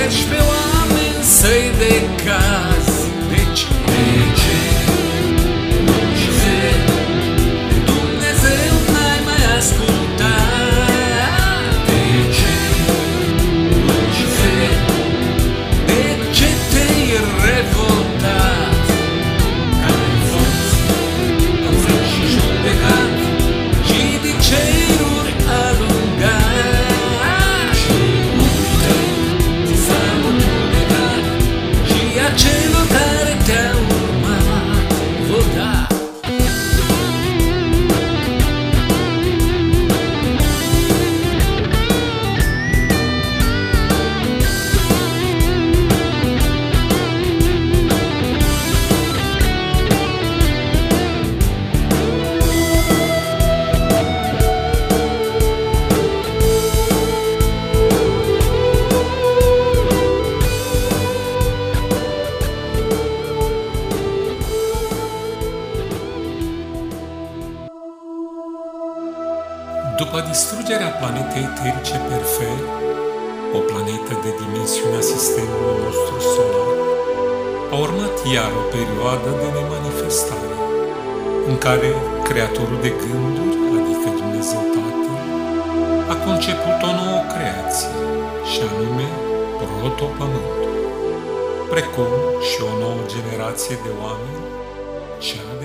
alegi pe oameni să-i decazi. De ce? Nu știu. De Dumnezeu n-ai mai ascultat. De ce? Nu știu. De ce te-ai revoltat? Care-ai fost înfrânt și judecat și de ceruri alungat. Și multe ți s-a judecat și acelor care te-au urmat vor da. După distrugerea planetei eterice Perfer, o planetă de dimensiunea sistemului nostru solar, a urmat iar o perioadă de nemanifestare, în care Creatorul de gânduri, adică Dumnezeu Tatăl, a conceput o nouă creație, și anume Protopământul, precum și o nouă generație de oameni, cea